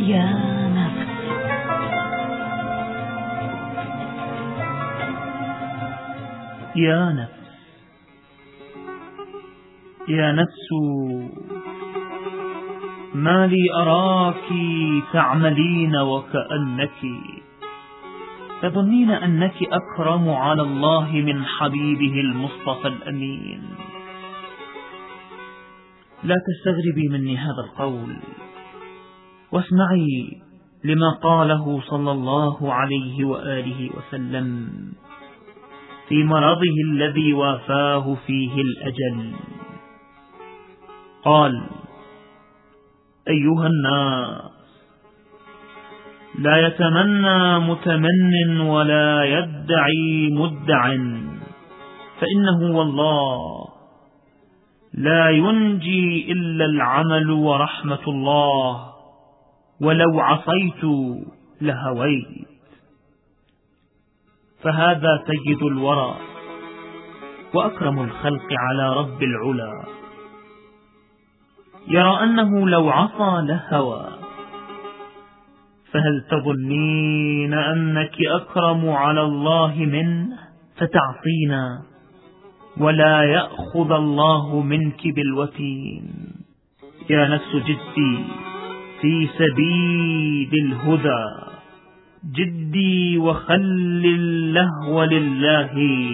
يا نفس، يا نفس، يا نفس، ما لي أراك تعملين وكأنك تظنين أنك أكرم على الله من حبيبه المصطفى الأمين. لا تستغربي مني هذا القول، واسمعي لما قاله صلى الله عليه وآله وسلم في مرضه الذي وافاه فيه الأجل. قال: أيها الناس، لا يتمنى متمن ولا يدعي مدع، فإنه والله لا ينجي إلا العمل ورحمة الله، ولو عصيت لهويت. فهذا سيد الورى وأكرم الخلق على رب العلا، يرى أنه لو عصى لهوى. فهل تظنين أنك أكرم على الله منه فتعصينا ولا يأخذ الله منك بالوتين؟ يا نفس جدي في سبيل الهدى، جدي وخل اللهو لله.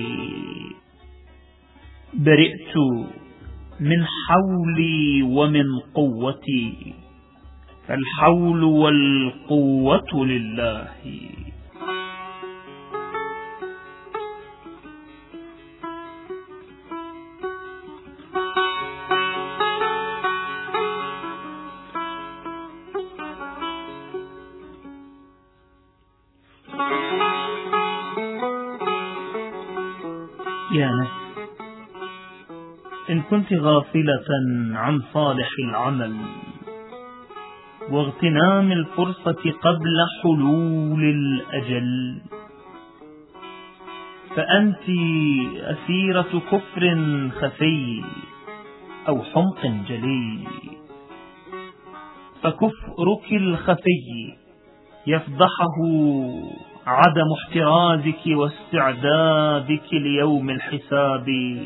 برئت من حولي ومن قوتي، فالحول والقوة لله. يا نفس، إن كنت غافلة عن صالح العمل واغتنام الفرصة قبل حلول الأجل، فأنت أسيرة كفر خفي أو حمق جلي. فكفرك الخفي يفضحه عدم احترازك واستعدادك ليوم الحساب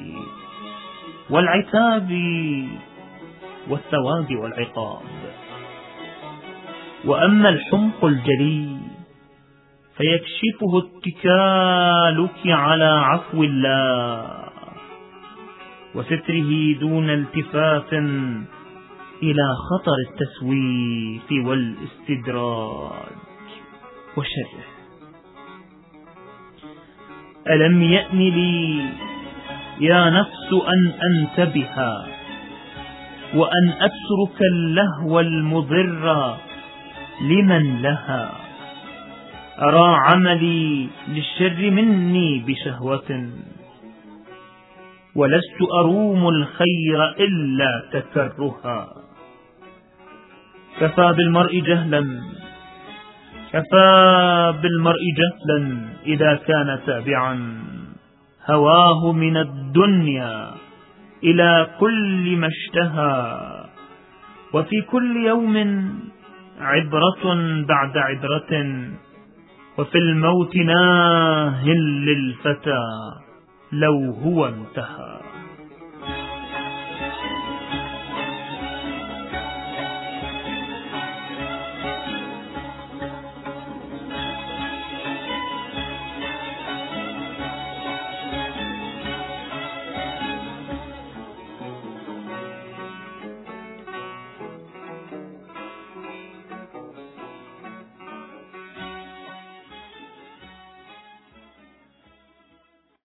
والعتاب والثواب والعقاب. وأما الحمق الجلي فيكشفه اتكالك على عفو الله وستره دون التفات إلى خطر التسويف والاستدراج وشره. ألم يأن لي يا نفس أن أنتبه وأن أترك اللهو المضر لمن لها؟ أرى عملي للشر مني بشهوة، ولست أروم الخير إلا تكرها. كفى بالمرء جهلا إذا كان تابعا هواه من الدنيا إلى كل ما اشتهى. وفي كل يوم عبرة بعد عبرة، وفي الموت ناه للفتى لو هو انتهى.